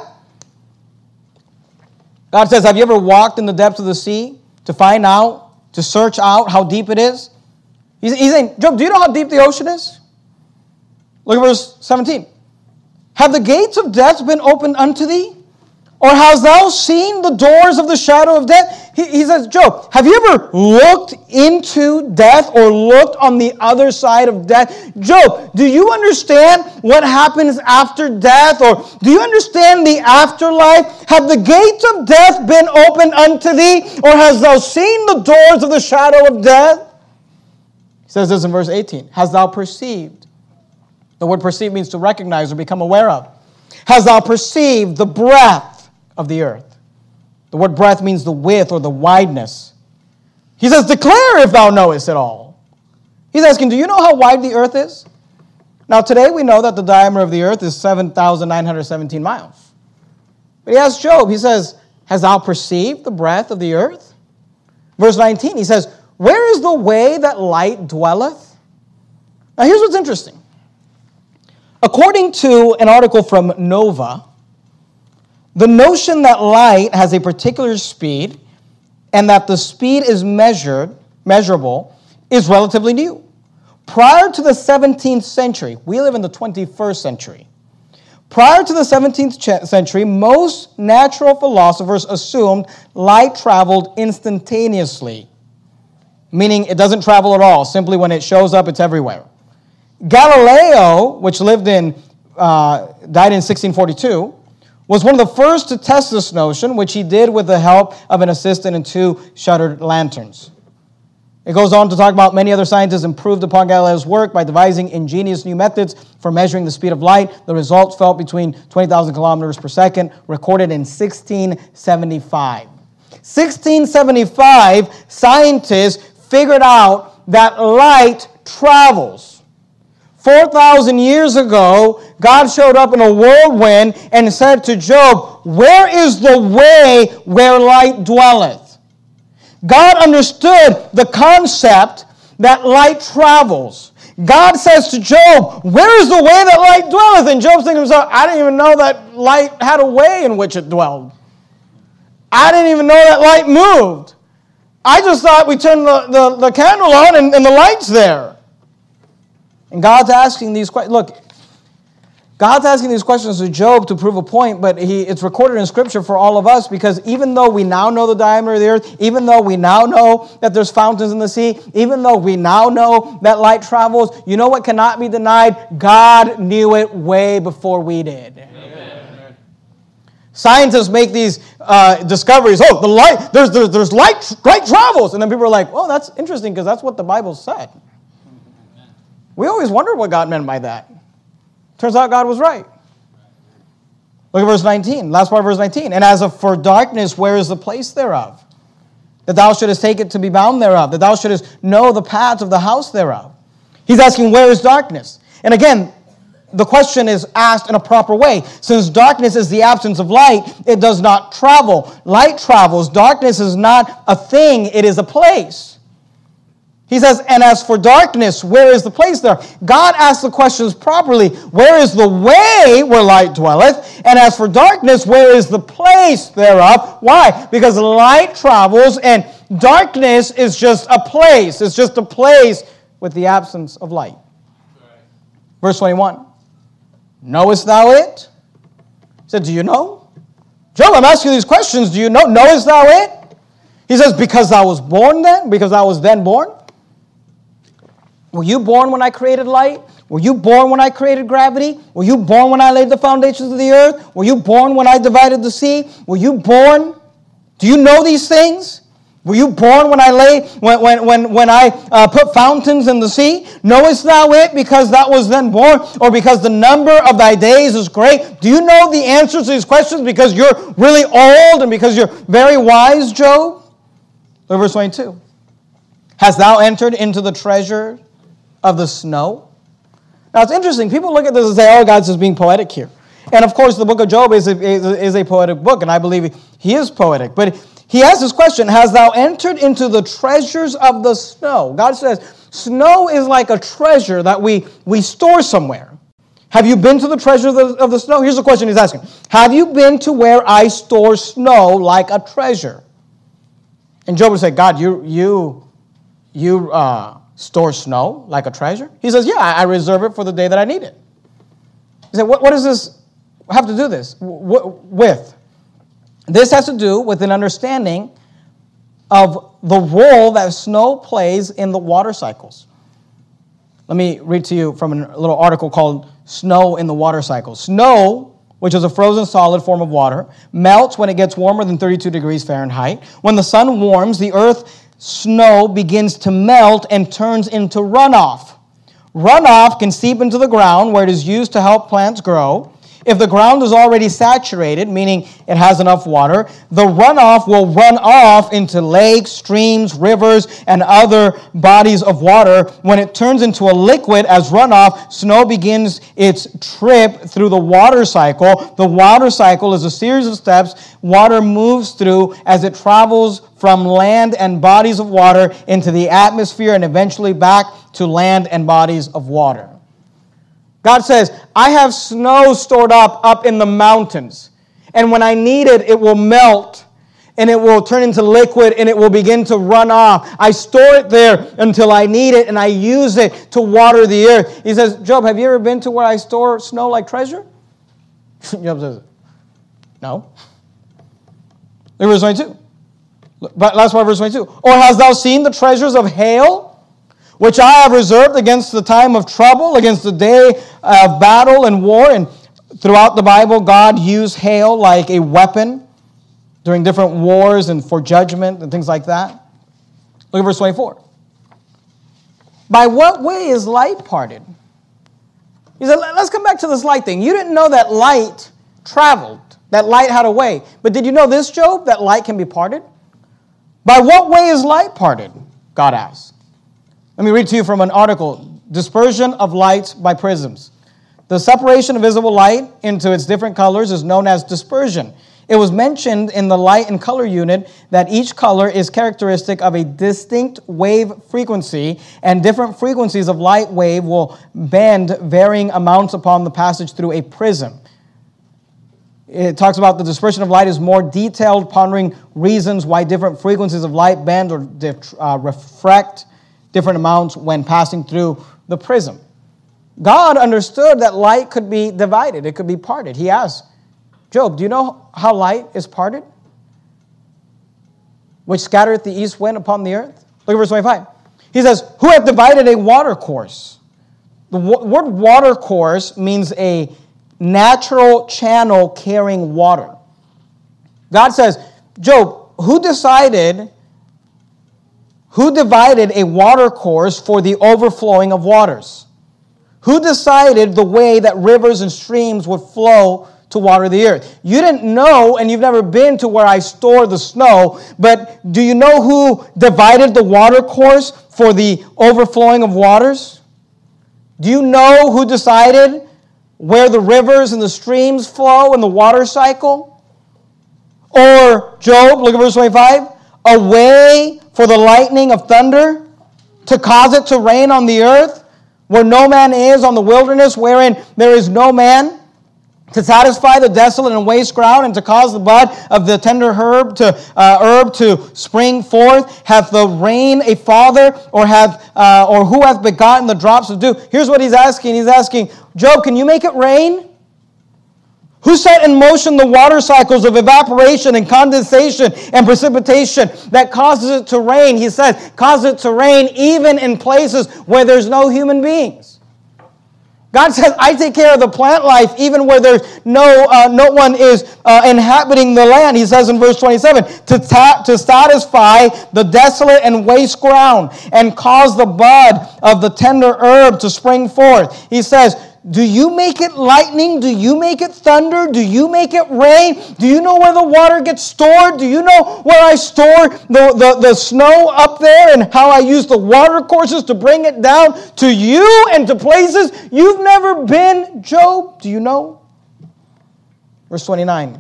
God says, have you ever walked in the depths of the sea to find out, to search out how deep it is? He's saying, Job, do you know how deep the ocean is? Look at verse 17. Have the gates of death been opened unto thee? Or hast thou seen the doors of the shadow of death? He says, Job, have you ever looked into death or looked on the other side of death? Job, do you understand what happens after death? Or do you understand the afterlife? Have the gates of death been opened unto thee? Or hast thou seen the doors of the shadow of death? He says this in verse 18. Hast thou perceived? The word perceive means to recognize or become aware of. Hast thou perceived the breadth of the earth? The word breadth means the width or the wideness. He says, declare if thou knowest it all. He's asking, do you know how wide the earth is? Now today we know that the diameter of the earth is 7,917 miles. But he asks Job, he says, hast thou perceived the breadth of the earth? Verse 19, he says, where is the way that light dwelleth? Now here's what's interesting. According to an article from Nova, the notion that light has a particular speed and that the speed is measurable, is relatively new. Prior to the 17th century, we live in the 21st century. Prior to the 17th century, most natural philosophers assumed light traveled instantaneously, meaning it doesn't travel at all. Simply when it shows up, it's everywhere. Galileo, which died in 1642, was one of the first to test this notion, which he did with the help of an assistant and 2 shuttered lanterns. It goes on to talk about many other scientists improved upon Galileo's work by devising ingenious new methods for measuring the speed of light. The results fell between 20,000 kilometers per second, recorded in 1675. 1675, scientists figured out that light travels. 4,000 years ago, God showed up in a whirlwind and said to Job, where is the way where light dwelleth? God understood the concept that light travels. God says to Job, where is the way that light dwelleth? And Job's thinking to himself, I didn't even know that light had a way in which it dwelled. I didn't even know that light moved. I just thought we turned the candle on and the light's there. And God's asking these questions. Look, God's asking these questions to Job to prove a point, but it's recorded in Scripture for all of us because even though we now know the diameter of the earth, even though we now know that there's fountains in the sea, even though we now know that light travels, you know what cannot be denied? God knew it way before we did. Amen. Scientists make these discoveries. Oh, the light, there's light travels. And then people are like, oh, that's interesting because that's what the Bible said. We always wondered what God meant by that. Turns out God was right. Look at verse 19, last part of verse 19. And as for darkness, where is the place thereof? That thou shouldest take it to be bound thereof, that thou shouldest know the paths of the house thereof. He's asking, where is darkness? And again, the question is asked in a proper way. Since darkness is the absence of light, it does not travel. Light travels. Darkness is not a thing, it is a place. He says, and as for darkness, where is the place there? God asks the questions properly. Where is the way where light dwelleth? And as for darkness, where is the place thereof? Why? Because light travels and darkness is just a place. It's just a place with the absence of light. Verse 21. Knowest thou it? He said, do you know? Job, I'm asking you these questions. Do you know? Knowest thou it? He says, because thou was born then? Because I was then born? Were you born when I created light? Were you born when I created gravity? Were you born when I laid the foundations of the earth? Were you born when I divided the sea? Were you born? Do you know these things? Were you born when I put fountains in the sea? Knowest thou it because thou was then born, or because the number of thy days is great? Do you know the answers to these questions because you're really old and because you're very wise, Job? Look at verse 22. Hast thou entered into the treasure of the snow? Now it's interesting. People look at this and say, oh, God's just being poetic here. And of course, the book of Job is a poetic book, and I believe he is poetic. But he asks this question, hast thou entered into the treasures of the snow? God says, snow is like a treasure that we store somewhere. Have you been to the treasure of the snow? Here's the question he's asking. Have you been to where I store snow like a treasure? And Job would say, God, you store snow like a treasure? He says, yeah, I reserve it for the day that I need it. He said, what does this have to do this with? This has to do with an understanding of the role that snow plays in the water cycles. Let me read to you from a little article called Snow in the Water Cycle. Snow, which is a frozen solid form of water, melts when it gets warmer than 32 degrees Fahrenheit. When the sun warms, the earth snow begins to melt and turns into runoff. Runoff can seep into the ground where it is used to help plants grow. If the ground is already saturated, meaning it has enough water, the runoff will run off into lakes, streams, rivers, and other bodies of water. When it turns into a liquid as runoff, snow begins its trip through the water cycle. The water cycle is a series of steps water moves through as it travels from land and bodies of water into the atmosphere and eventually back to land and bodies of water. God says, I have snow stored up in the mountains. And when I need it, it will melt. And it will turn into liquid. And it will begin to run off. I store it there until I need it. And I use it to water the earth. He says, Job, have you ever been to where I store snow like treasure? Job says, no. Look at verse 22. Last part of verse 22. Or hast thou seen the treasures of hail, which I have reserved against the time of trouble, against the day of battle and war? And throughout the Bible, God used hail like a weapon during different wars and for judgment and things like that. Look at verse 24. By what way is light parted? He said, let's come back to this light thing. You didn't know that light traveled, that light had a way. But did you know this, Job, that light can be parted? By what way is light parted? God asked. Let me read to you from an article, Dispersion of Light by Prisms. The separation of visible light into its different colors is known as dispersion. It was mentioned in the light and color unit that each color is characteristic of a distinct wave frequency, and different frequencies of light wave will bend varying amounts upon the passage through a prism. It talks about the dispersion of light is more detailed, pondering reasons why different frequencies of light bend or refract different amounts when passing through the prism. God understood that light could be divided. It could be parted. He asked Job, do you know how light is parted? Which scattereth the east wind upon the earth? Look at verse 25. He says, who hath divided a water course? The word water course means a natural channel carrying water. God says, Job, who divided a water course for the overflowing of waters? Who decided the way that rivers and streams would flow to water the earth? You didn't know, and you've never been to where I store the snow, but do you know who divided the water course for the overflowing of waters? Do you know who decided where the rivers and the streams flow in the water cycle? Or Job, look at verse 25, a way for the lightning of thunder to cause it to rain on the earth, where no man is, on the wilderness wherein there is no man, to satisfy the desolate and waste ground, and to cause the bud of the tender herb to spring forth. Hath the rain a father, or who hath begotten the drops of dew? Here's what he's asking. He's asking, Job, can you make it rain? Who set in motion the water cycles of evaporation and condensation and precipitation that causes it to rain? He says, causes it to rain even in places where there's no human beings. God says, I take care of the plant life even where there's no one is inhabiting the land. He says in verse 27, to satisfy the desolate and waste ground and cause the bud of the tender herb to spring forth. He says, do you make it lightning? Do you make it thunder? Do you make it rain? Do you know where the water gets stored? Do you know where I store the snow up there and how I use the water courses to bring it down to you and to places you've never been? Job, do you know? Verse 29.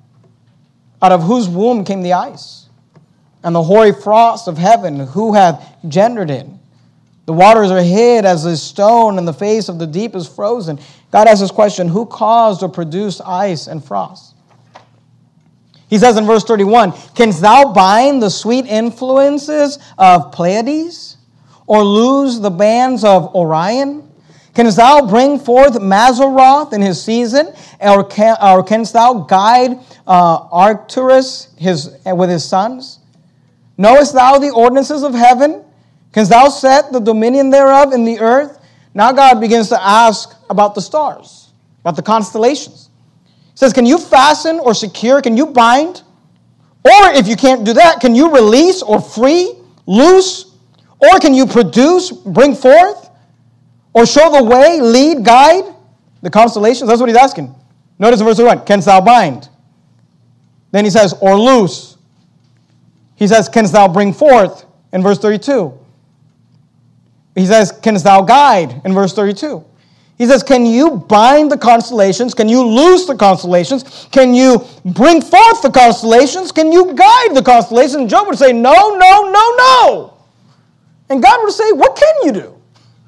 Out of whose womb came the ice? And the hoary frost of heaven, who hath gendered it? The waters are hid as a stone, and the face of the deep is frozen. God asks this question, who caused or produced ice and frost? He says in verse 31, canst thou bind the sweet influences of Pleiades, or loose the bands of Orion? Canst thou bring forth Mazzaroth in his season, or canst thou guide Arcturus with his sons? Knowest thou the ordinances of heaven? Canst thou set the dominion thereof in the earth? Now God begins to ask about the stars, about the constellations. He says, can you fasten or secure? Can you bind? Or if you can't do that, can you release or free, loose? Or can you produce, bring forth? Or show the way, lead, guide the constellations? That's what he's asking. Notice in verse 1, canst thou bind? Then he says, or loose. He says, canst thou bring forth? In verse 32. He says, canst thou guide? In verse 32. He says, can you bind the constellations? Can you loose the constellations? Can you bring forth the constellations? Can you guide the constellations? And Job would say, no, no, no, no. And God would say, what can you do?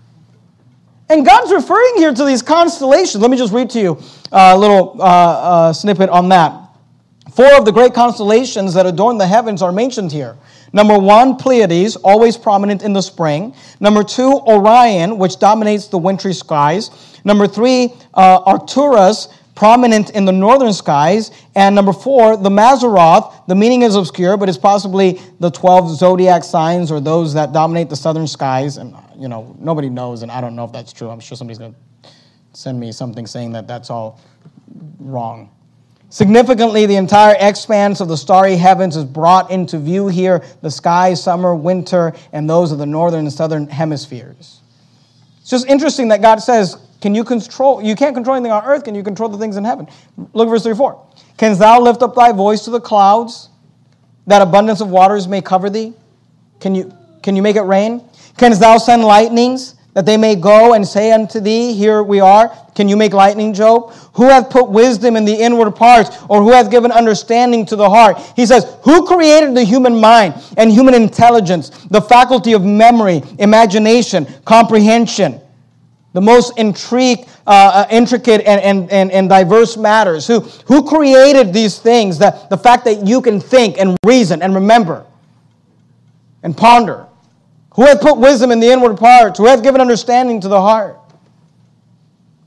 And God's referring here to these constellations. Let me just read to you a little snippet on that. 4 of the great constellations that adorn the heavens are mentioned here. Number 1, Pleiades, always prominent in the spring. Number 2, Orion, which dominates the wintry skies. Number 3, Arcturus, prominent in the northern skies. And number 4, the Mazzaroth. The meaning is obscure, but it's possibly the 12 zodiac signs or those that dominate the southern skies. And, nobody knows, and I don't know if that's true. I'm sure somebody's going to send me something saying that that's all wrong. Significantly, the entire expanse of the starry heavens is brought into view here, the sky, summer, winter, and those of the northern and southern hemispheres. It's just interesting that God says, you can't control anything on earth, can you control the things in heaven? Look at verse 34. Canst thou lift up thy voice to the clouds, that abundance of waters may cover thee? Can you make it rain? Canst thou send lightnings, that they may go and say unto thee, here we are? Can you make lightning, Job? Who hath put wisdom in the inward parts, or who hath given understanding to the heart? He says, who created the human mind and human intelligence, the faculty of memory, imagination, comprehension, the most intricate and diverse matters? Who created these things, the fact that you can think and reason and remember and ponder? Who hath put wisdom in the inward parts? Who hath given understanding to the heart?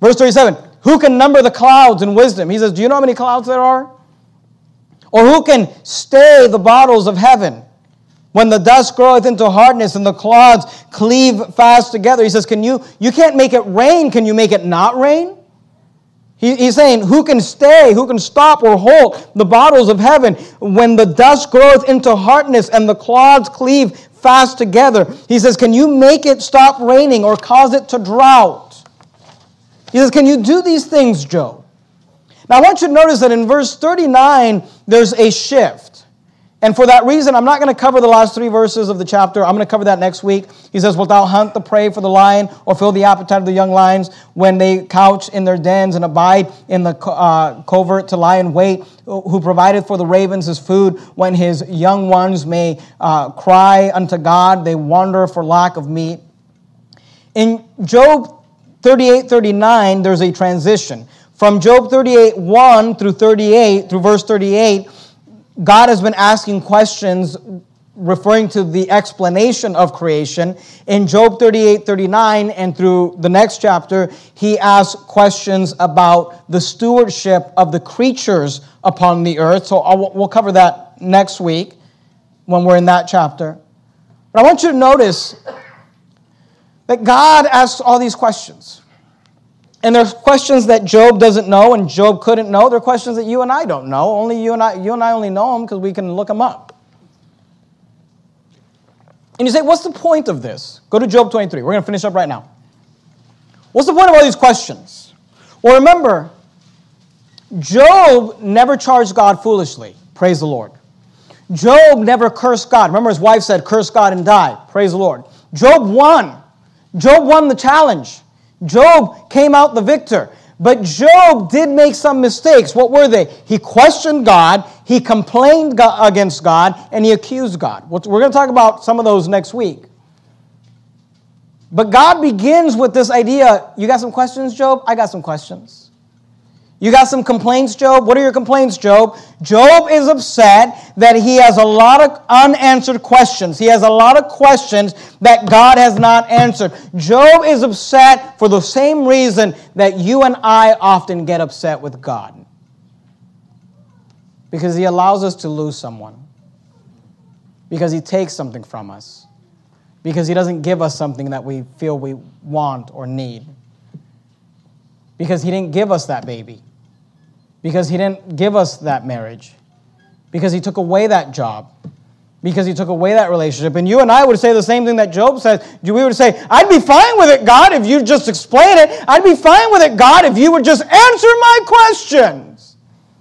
Verse 37, who can number the clouds in wisdom? He says, do you know how many clouds there are? Or who can stay the bottles of heaven? When the dust groweth into hardness and the clouds cleave fast together. He says, you can't make it rain. Can you make it not rain? He's saying, who can stay, who can stop or hold the bottles of heaven when the dust groweth into hardness and the clouds cleave fast together? He says, can you make it stop raining or cause it to drought? He says, can you do these things, Job? Now, I want you to notice that in verse 39, there's a shift. And for that reason, I'm not going to cover the last 3 verses of the chapter. I'm going to cover that next week. He says, wilt thou hunt the prey for the lion, or fill the appetite of the young lions when they couch in their dens and abide in the covert to lie in wait, who provided for the ravens his food when his young ones may cry unto God, they wander for lack of meat. In Job 38:39, there's a transition. From Job 38:1 through verse 38, God has been asking questions referring to the explanation of creation. In Job 38:39 and through the next chapter, he asks questions about the stewardship of the creatures upon the earth. So we'll cover that next week when we're in that chapter. But I want you to notice that God asks all these questions. And there's questions that Job doesn't know and Job couldn't know. There are questions that you and I don't know. Only you and I only know them because we can look them up. And you say, what's the point of this? Go to Job 23. We're going to finish up right now. What's the point of all these questions? Well, remember, Job never charged God foolishly. Praise the Lord. Job never cursed God. Remember, his wife said, curse God and die. Praise the Lord. Job won. Job won the challenge. Job came out the victor. But Job did make some mistakes. What were they? He questioned God, he complained against God, and he accused God. We're going to talk about some of those next week. But God begins with this idea, you got some questions, Job? I got some questions. You got some complaints, Job? What are your complaints, Job? Job is upset that he has a lot of unanswered questions. He has a lot of questions that God has not answered. Job is upset for the same reason that you and I often get upset with God. Because he allows us to lose someone. Because he takes something from us. Because he doesn't give us something that we feel we want or need. Because he didn't give us that baby. Because he didn't give us that marriage. Because he took away that job. Because he took away that relationship. And you and I would say the same thing that Job says. We would say, I'd be fine with it, God, if you just explain it. I'd be fine with it, God, if you would just answer my questions.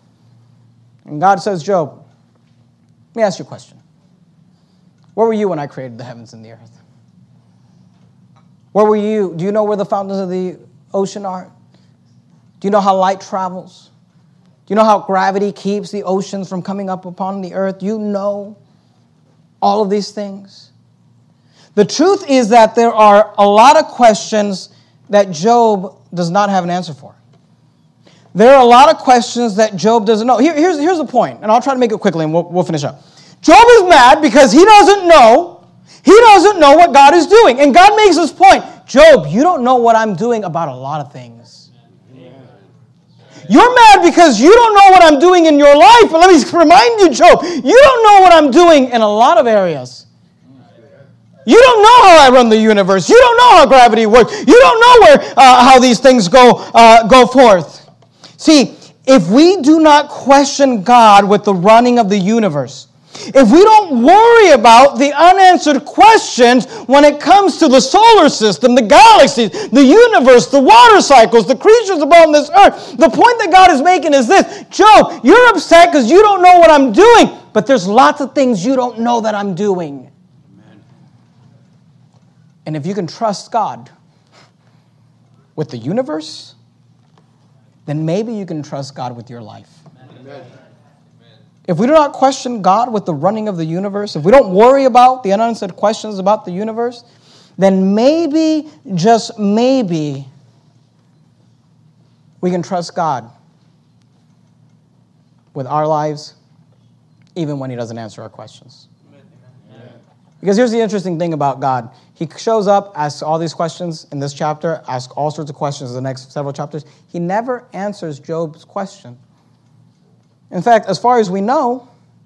And God says, Job, let me ask you a question. Where were you when I created the heavens and the earth? Where were you? Do you know where the fountains of the ocean are? Do you know how light travels? Do you know how gravity keeps the oceans from coming up upon the earth? You know all of these things. The truth is that there are a lot of questions that Job does not have an answer for. There are a lot of questions that Job doesn't know. Here's the point, and I'll try to make it quickly, and we'll finish up. Job is mad because he doesn't know. He doesn't know what God is doing. And God makes this point. Job, you don't know what I'm doing about a lot of things. You're mad because you don't know what I'm doing in your life. But let me remind you, Job, you don't know what I'm doing in a lot of areas. You don't know how I run the universe. You don't know how gravity works. You don't know how these things go forth. See, if we do not question God with the running of the universe, if we don't worry about the unanswered questions when it comes to the solar system, the galaxies, the universe, the water cycles, the creatures upon this earth, the point that God is making is this. Job, you're upset because you don't know what I'm doing, but there's lots of things you don't know that I'm doing. Amen. And if you can trust God with the universe, then maybe you can trust God with your life. Amen. If we do not question God with the running of the universe, if we don't worry about the unanswered questions about the universe, then maybe, just maybe, we can trust God with our lives, even when he doesn't answer our questions. Amen. Because here's the interesting thing about God. He shows up, asks all these questions in this chapter, asks all sorts of questions in the next several chapters. He never answers Job's question. In fact, as far as we know,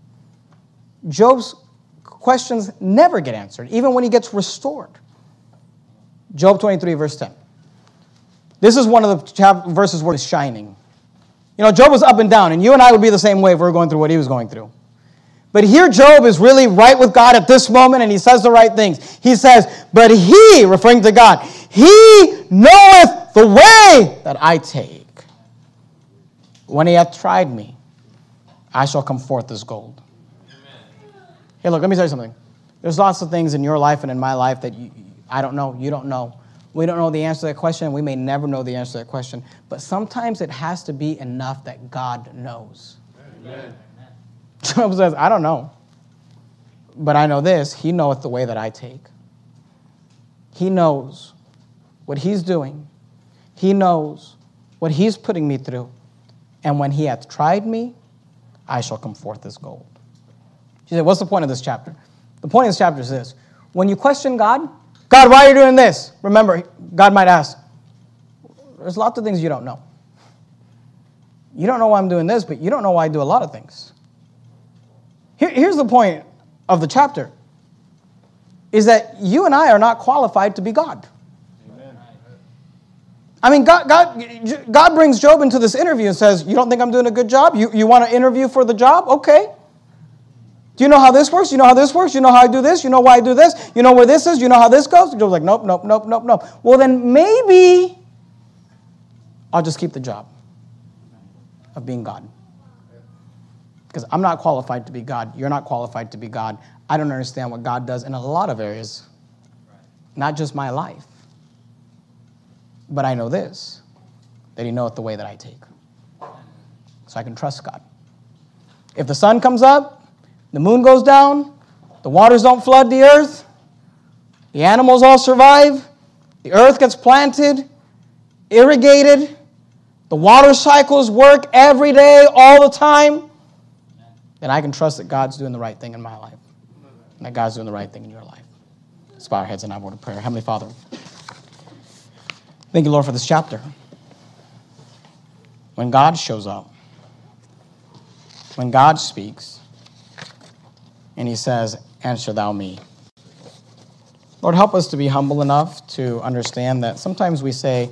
Job's questions never get answered, even when he gets restored. Job 23, verse 10. This is one of the verses where he's shining. You know, Job was up and down, and you and I would be the same way if we were going through what he was going through. But here Job is really right with God at this moment, and he says the right things. He says, but he, referring to God, he knoweth the way that I take. When he hath tried me, I shall come forth as gold. Hey, look, let me tell you something. There's lots of things in your life and in my life that I don't know, you don't know. We don't know the answer to that question. We may never know the answer to that question. But sometimes it has to be enough that God knows. Amen. Job says, I don't know. But I know this. He knoweth the way that I take. He knows what he's doing. He knows what he's putting me through. And when he hath tried me, I shall come forth as gold. You say, what's the point of this chapter? The point of this chapter is this. When you question God, God, why are you doing this? Remember, God might ask, there's lots of things you don't know. You don't know why I'm doing this, but you don't know why I do a lot of things. Here's the point of the chapter, is that you and I are not qualified to be God. Amen. I mean, God brings Job into this interview and says, you don't think I'm doing a good job? You want to interview for the job? Okay. Do you know how this works? You know how this works? You know how I do this? You know why I do this? You know where this is? You know how this goes? Job's like, nope. Well, then maybe I'll just keep the job of being God. Because I'm not qualified to be God. You're not qualified to be God. I don't understand what God does in a lot of areas. Not just my life. But I know this, that he knoweth the way that I take. So I can trust God. If the sun comes up, the moon goes down, the waters don't flood the earth, the animals all survive, the earth gets planted, irrigated, the water cycles work every day, all the time, then I can trust that God's doing the right thing in my life, and that God's doing the right thing in your life. Let's bow our heads and have a word of prayer. Heavenly Father, thank you, Lord, for this chapter. When God shows up, when God speaks, and he says, answer thou me. Lord, help us to be humble enough to understand that sometimes we think,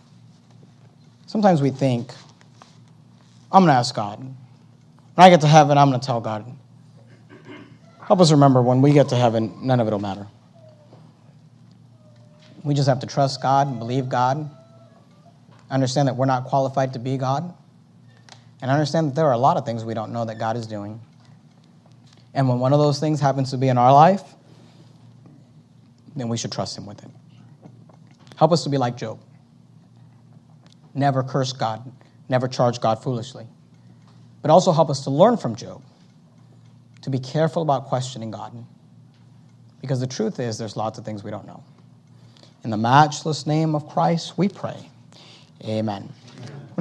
I'm going to ask God. When I get to heaven, I'm going to tell God. Help us remember when we get to heaven, none of it will matter. We just have to trust God and believe God, understand that we're not qualified to be God, and understand that there are a lot of things we don't know that God is doing. And when one of those things happens to be in our life, then we should trust him with it. Help us to be like Job. Never curse God, never charge God foolishly. But also help us to learn from Job, to be careful about questioning God. Because the truth is, there's lots of things we don't know. In the matchless name of Christ, we pray. Amen.